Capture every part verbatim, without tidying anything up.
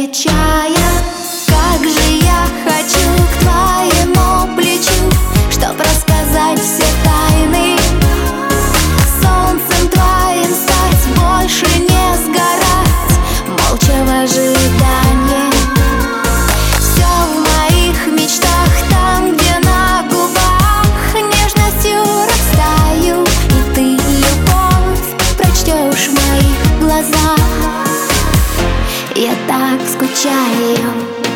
отвечая. Как же я хочу к твоему плечу, чтоб рассказать все тайны. Солнцем твоим стать, больше не сгорать, молча в ожидании. Все в моих мечтах, там, где на губах нежностью растаю, и ты любовь прочтешь в моих глазах. Я так скучаю.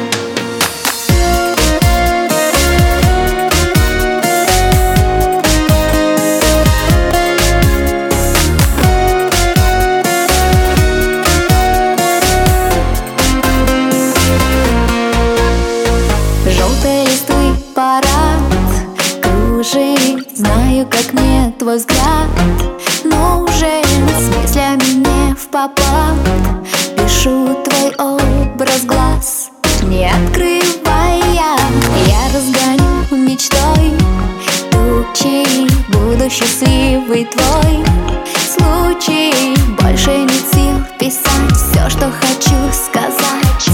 Желтые листы парад кружит, знаю, как мне твой взгляд нужен, с мыслями не впопад. Пишу твой образ глаз, не открывая. Я разгоню мечтой тучи, буду счастливый твой случай. Больше нет сил писать все, что хочу сказать.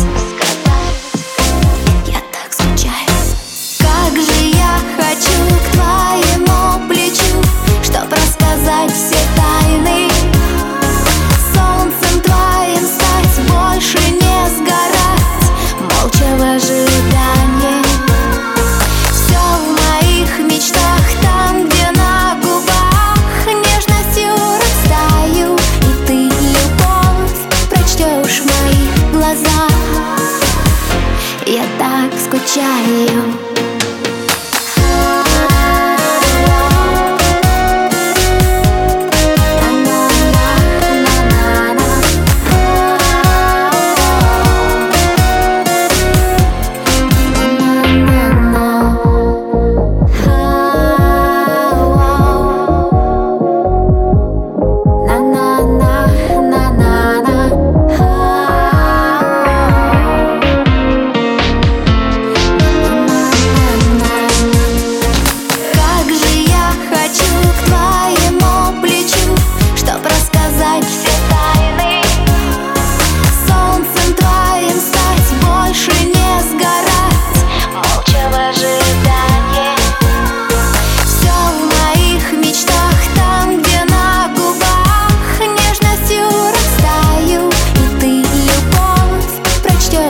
Я так скучаю. Как же я хочу к твоему плечу, чтоб рассказать все тайны. Солнцем твоим стать, больше не сгорать, молча в ожидании. Все в моих мечтах, там, где на губах нежностью растаю, и ты любовь прочтешь в моих глазах. Я так скучаю.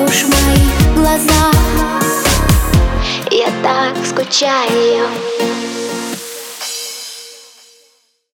Я так скучаю.